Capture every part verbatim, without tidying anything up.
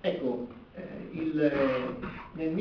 Ecco, eh, il, nel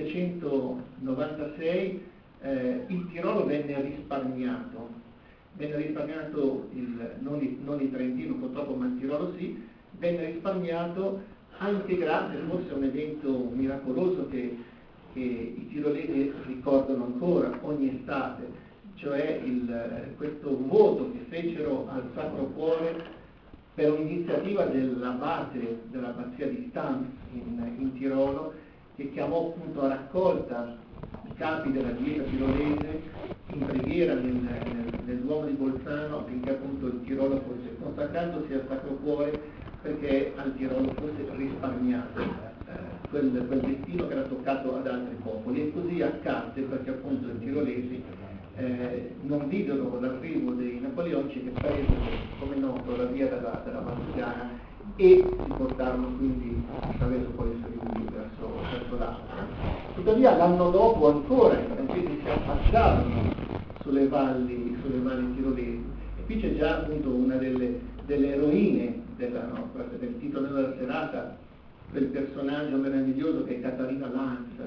millesettecentonovantasei eh, il Tirolo venne risparmiato, venne risparmiato il, non, il, non il Trentino purtroppo, ma il Tirolo sì, venne risparmiato anche grazie forse a un evento miracoloso che, che i tirolesi ricordano ancora ogni estate, cioè il, questo voto che fecero al Sacro Cuore per un'iniziativa dell'abate dell'abbazia di Stans in, in Tirolo, che chiamò appunto a raccolta i capi della Chiesa tirolese in preghiera nel, nel, nel Duomo di Bolzano affinché appunto il Tirolo fosse, consacrandosi al Sacro Cuore, perché al Tirolo fosse risparmiato eh, quel, quel destino che era toccato ad altri popoli. E così accadde, perché appunto i tirolesi Eh, non videro l'arrivo dei napoleonici, che presero, come noto, la via della, della Valsugana e si portarono quindi attraverso poi il Friuli verso, verso l'Austria. Tuttavia l'anno dopo ancora i francesi si affacciarono sulle valli, sulle valli tirolesi, e qui c'è già appunto una delle, delle eroine della nostra, del titolo della serata, quel personaggio meraviglioso che è Catarina Lanz,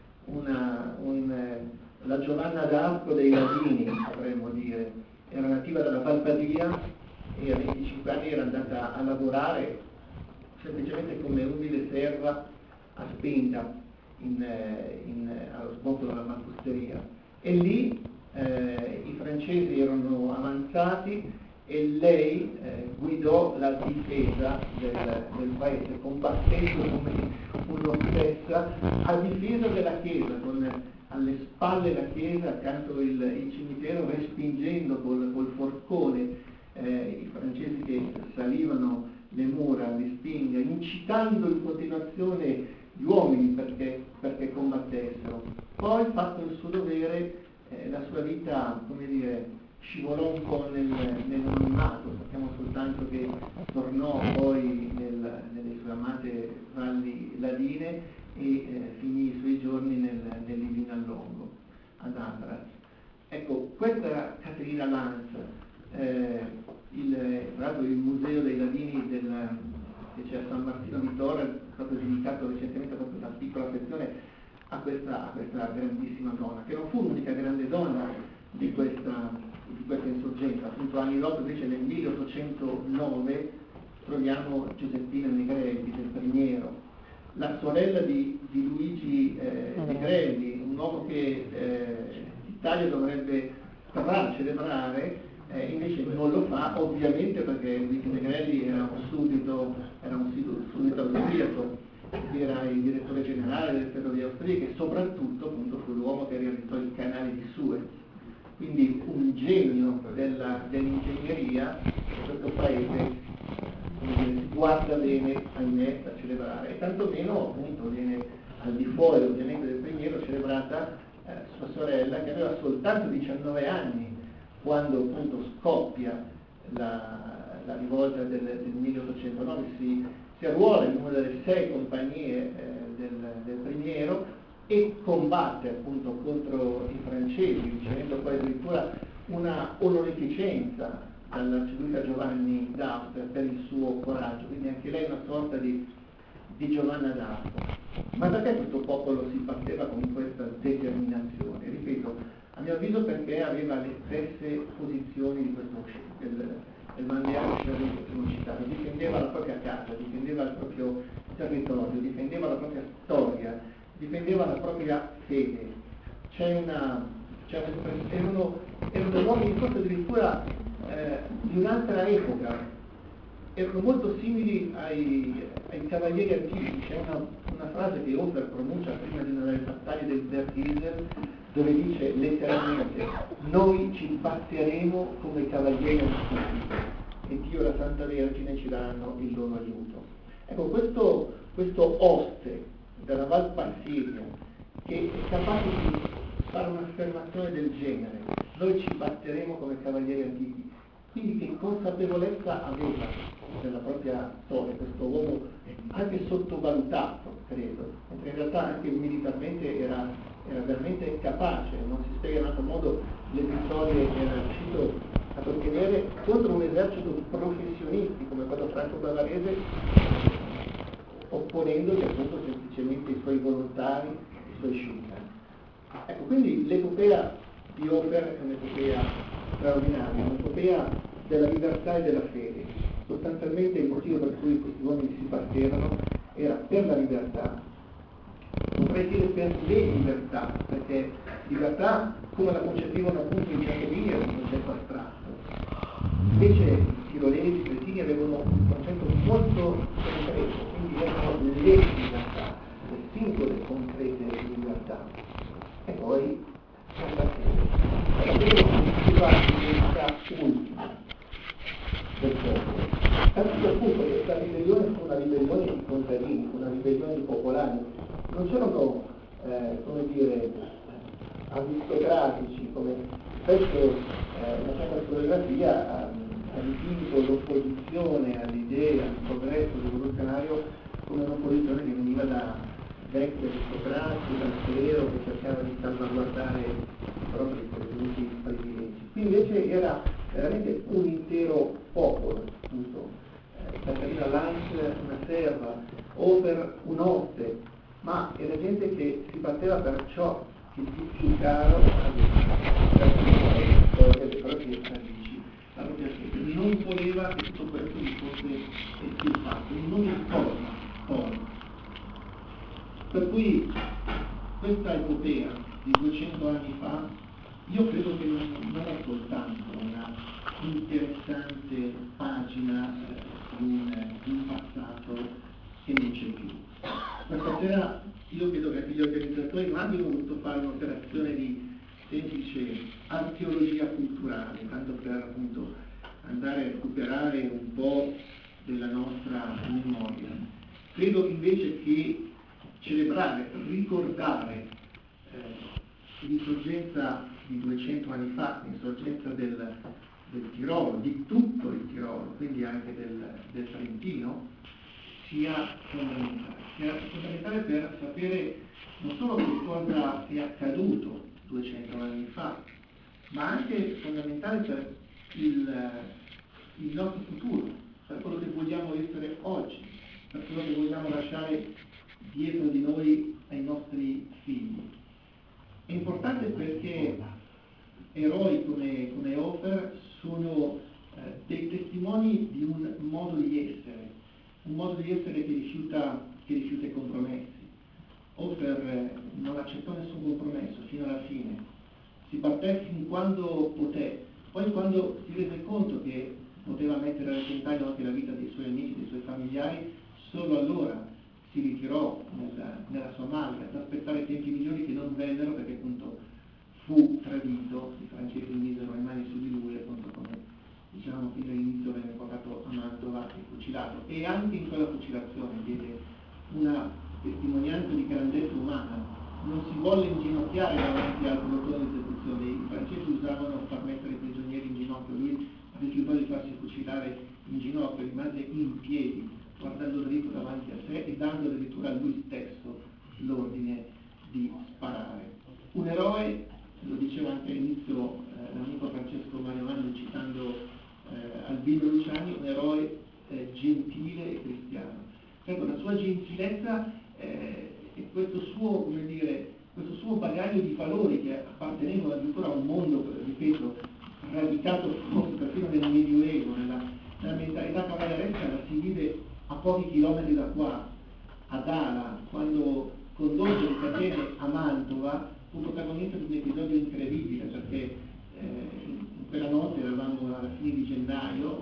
una, un la Giovanna d'Arco dei Ladini, potremmo dire. Era nativa dalla Valpadia e a venticinque anni era andata a lavorare semplicemente come umile serva a Spenta, in, in, allo sbocco della mamposteria. E lì eh, i francesi erano avanzati e lei eh, guidò la difesa del, del paese, combattendo come un'ossessa a difesa della Chiesa, con alle spalle la chiesa, accanto il, il cimitero, respingendo col, col forcone eh, i francesi che salivano le mura, le spinghe, incitando in continuazione gli uomini perché, perché combattessero. Poi, fatto il suo dovere, eh, la sua vita, come dire, scivolò un po' nel, nell'anonimato. Sappiamo soltanto che tornò poi nel, nelle sue amate valli ladine e eh, finì i suoi giorni nel, nell'Ivinallongo, ad Andraz. Ecco, questa era Caterina Lanz, eh, il, tra l'altro il museo dei Ladini del, che c'è a San Martino di Torre, è stato dedicato recentemente proprio una piccola sezione a questa, a questa grandissima donna, che non fu l'unica grande donna di questa, di questa insorgenza. Appunto anni dopo, invece, nel milleottocentonove troviamo Giuseppina Negrelli del Primiero, la sorella di, di Luigi eh, Negrelli, un uomo che eh, l'Italia dovrebbe tra celebrare, eh, invece non lo fa, ovviamente perché Luigi Negrelli era un suddito, era un suddito austriaco, era il direttore generale delle ferrovie austriache e soprattutto appunto fu l'uomo che realizzò il canale di Suez. Quindi un genio della, dell'ingegneria che questo paese guarda bene, ahimè, da celebrare, e tantomeno appunto viene al di fuori ovviamente del Primiero celebrata eh, sua sorella, che aveva soltanto diciannove anni quando appunto scoppia la, la rivolta del, del milleottocentonove, si, si arruola in una delle sei compagnie eh, del, del Primiero e combatte appunto contro i francesi, ricevendo poi addirittura una onorificenza dall'arciduca Giovanni d'Austria per il suo coraggio, quindi anche lei è una sorta di, di Giovanna d'Arco. Ma perché questo popolo si batteva con questa determinazione? Ripeto, a mio avviso perché aveva le stesse posizioni di questo del, del Mandiano che abbiamo citato, difendeva la propria casa, difendeva il proprio territorio, difendeva la propria storia, difendeva la propria fede. C'è una, c'è una erano, erano uomini forse addirittura eh, di un'altra epoca, erano molto simili ai, ai cavalieri antichi. C'è una, una frase che Hofer pronuncia prima di una delle battaglie del Berghisel, dove dice letteralmente: noi ci batteremo come i cavalieri antichi e Dio e la Santa Vergine ci daranno il loro aiuto. Ecco, questo, questo oste della Valpassiria che è capace di fare un'affermazione del genere: noi ci batteremo come cavalieri antichi. Quindi che consapevolezza aveva della propria storia questo uomo, anche sottovalutato, credo, mentre in realtà anche militarmente era, era veramente capace, non si spiega in altro modo le vittorie che era riuscito a ottenere contro un esercito di professionisti come quello franco-bavarese, ponendogli appunto semplicemente i suoi volontari, i suoi scienziati. Ecco, quindi l'epopea di Hofer è un'epopea straordinaria, un'epopea della libertà e della fede. Sostanzialmente il motivo per cui questi uomini si partevano era per la libertà, potrei dire per le libertà, perché libertà, come la concepivano appunto i giacobini, era un concetto astratto. Invece i tirolesi, i cretini avevano un concetto molto concreto, quindi erano le libertà, le singole concrete libertà. E poi la fede. La fede si fa diventa ultima del popolo. Anche appunto questa ribellione fu una ribellione di contadini, fu una ribellione di popolani. Non c'erano, eh, come dire, aristocratici, come spesso eh, una certa storiografia ha, ha dipinto l'opposizione all'idea, al progresso rivoluzionario come un'opposizione che veniva da vecchi aristocratici, dal clero che cercava di salvaguardare i propri presunti privilegi. Qui invece era veramente un intero popolo, appunto. Eh, Caterina Lange, una serva, Hofer, un oste, ma era gente che si batteva per ciò che di più caro aveva, per le proprie radici, la propria fede. Non voleva che tutto questo gli fosse estirpato, non importa cosa. Per cui questa epopea di duecento anni fa, io credo che non, non è soltanto una interessante pagina eh, di, un, di un passato che non c'è più. Questa sera io credo che gli organizzatori non abbiano voluto fare un'operazione di semplice archeologia culturale, tanto per appunto andare a recuperare un po' della nostra memoria. Credo invece che celebrare, ricordare eh, l'insorgenza di duecento anni fa, l'insorgenza del, del Tirolo, di tutto il Tirolo, quindi anche del, del Trentino, sia fondamentale. Sia fondamentale per sapere non solo che cosa è accaduto duecento anni fa, ma anche fondamentale per il, il nostro futuro, per quello che vogliamo essere oggi, per quello che vogliamo lasciare dietro di noi ai nostri figli. È importante perché eroi come, come Hofer sono eh, dei testimoni di un modo di essere, un modo di essere che rifiuta, che rifiuta i compromessi. Hofer eh, non accettò nessun compromesso fino alla fine, si batté fin quando poté, poi quando si rese conto che poteva mettere a repentaglio anche la vita dei suoi amici, dei suoi familiari, solo allora si ritirò nella, nella sua malga ad aspettare tempi migliori che non vennero, perché appunto fu tradito, i francesi misero le mani su di lui, appunto come diciamo fin dall'inizio venne portato a Mantova e fucilato, e anche in quella fucilazione diede una testimonianza di grandezza umana. Non si volle inginocchiare davanti al bottone di esecuzione, i francesi usavano far mettere i prigionieri in ginocchio, lui rifiutò di farsi fucilare in ginocchio, rimase in piedi, guardando dritto davanti a sé e dando addirittura a lui stesso l'ordine di sparare. Un eroe, lo diceva anche all'inizio eh, l'amico Francesco Mariano citando eh, Albino Luciani, un eroe eh, gentile e cristiano. Ecco, la sua gentilezza eh, e questo suo, come dire, questo suo bagaglio di valori che appartenevano addirittura a un mondo, ripeto, radicato forse perfino nel Medioevo, nella, nella mentalità cavalleresca, la si vive a pochi chilometri da qua, ad Ala, quando condotto di catene a Mantova, fu protagonista di un episodio incredibile, perché eh, in quella notte eravamo alla fine di gennaio,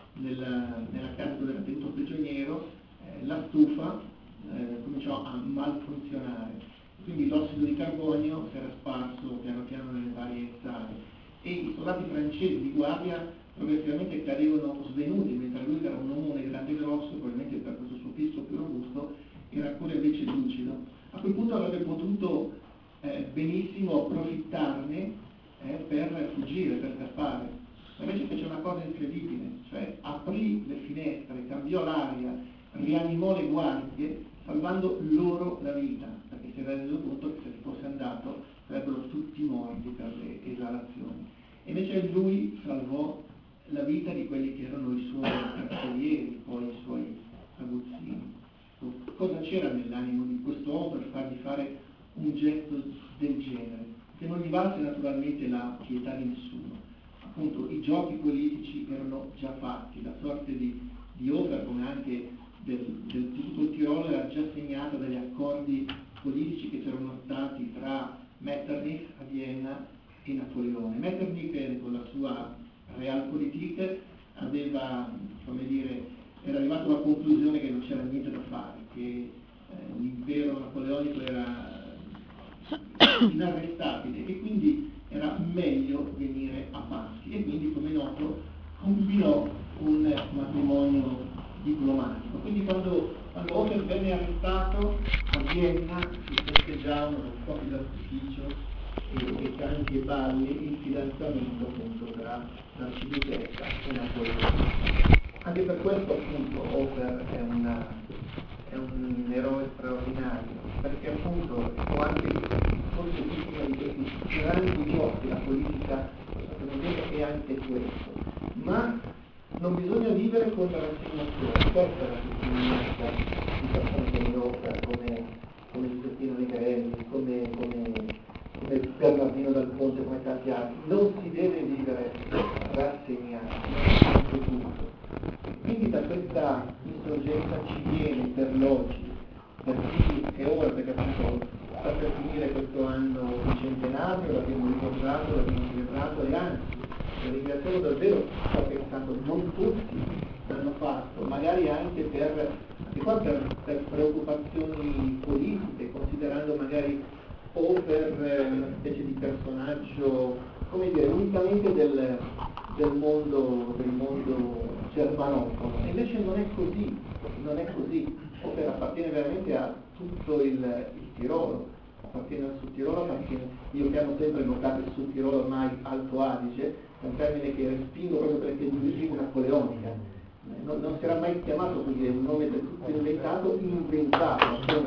nella, nella casa dove era tenuto prigioniero, eh, la stufa eh, cominciò a malfunzionare, quindi l'ossido di carbonio si era sparso piano piano nelle varie sale e i soldati francesi di guardia progressivamente cadevano svenuti, mentre lui, che era un uomo grande e grosso, probabilmente per questo suo fisico più robusto, era ancora invece lucido. A quel punto avrebbe potuto eh, benissimo approfittarne eh, per fuggire, per scappare. Invece fece una cosa incredibile, cioè aprì le finestre, cambiò l'aria, rianimò le guardie, salvando loro la vita, perché si era reso conto che se fosse andato sarebbero tutti morti per le esalazioni. E invece lui salvò la vita di quelli che erano i suoi carcerieri, poi i suoi aguzzini. cosa c'era nell'animo di questo uomo per fargli fare un gesto del genere? Che non gli valse naturalmente la pietà di nessuno. Appunto, i giochi politici erano già fatti, la sorte di, di Ofer, come anche del, del tutto il Tirolo, era già segnata dagli accordi politici che c'erano stati tra Metternich a Vienna e Napoleone. Metternich, con la sua Realpolitik, aveva, come dire, era arrivato alla conclusione che non c'era niente da fare, che eh, l'impero napoleonico era inarrestabile e quindi era meglio venire a passi, e quindi, come noto, combinò un matrimonio diplomatico. Quindi quando, quando Ofer venne arrestato a Vienna si festeggiavano con fuochi d'artificio e, e canti e balli il fidanzamento appunto tra l'arciduchessa e Napoleone. Anche per questo appunto Ofer è, una, è un eroe straordinario, perché appunto può anche forse uno di questi grandi giochi, la politica è anche questo, ma non bisogna vivere con la rassegnazione. Questa è la testimonianza di persone come Ofer, come, come Giuseppino Negrelli, come, come, come Bernardino Dal Ponte, come tanti altri. Non si deve vivere rassegnati, anche tutto. Quindi da questa insorgenza ci viene per l'oggi, per chi è ora, perché appunto sta per finire questo anno di centenario, l'abbiamo ricordato, l'abbiamo celebrato, e anzi ringraziamo davvero, sto pensando, non tutti l'hanno fatto, magari anche per, anche qua per, per preoccupazioni politiche, considerando magari Ofer una specie di personaggio, come dire, unicamente del, del mondo del mondo germanofono. E invece non è così, non è così. Ofer appartiene veramente a tutto il, il Tirolo, appartiene al Sud Tirolo, appartiene, io chiamo sempre, notate, il Sud Tirolo ormai Alto Adige, è un termine che respingo proprio perché è di origine napoleonica. Non, non si era mai chiamato così, è un nome del tutto inventato, inventato,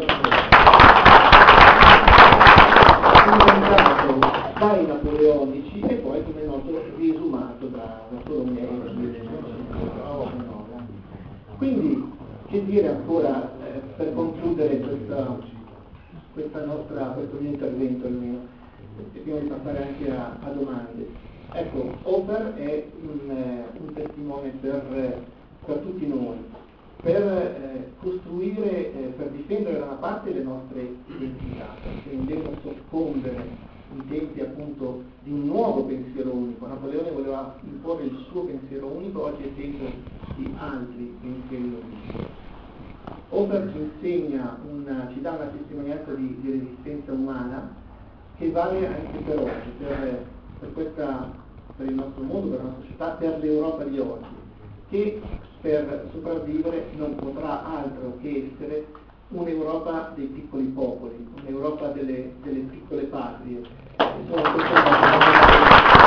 inventato dai napoleonici e poi, come noto, riesumato da, da Tolomeo nel millecinquecentonovantanove. Quindi, che dire ancora eh, per concludere questa, questa nostra, questo mio intervento almeno, prima di passare anche a, a domande. Ecco, Ofer è un, eh, un testimone per, per tutti noi, per eh, costruire, eh, per difendere da una parte le nostre identità, perché non devono soccombere in tempi appunto di un nuovo pensiero unico. Napoleone voleva imporre il suo pensiero unico, oggi è tempo di altri pensieri unici. Ofer ci insegna, una, ci dà una testimonianza di, di resistenza umana che vale anche per oggi, per, per, questa, per il nostro mondo, per la nostra società, per l'Europa di oggi, che per sopravvivere non potrà altro che essere un'Europa dei piccoli popoli, un'Europa delle, delle piccole patrie. Sono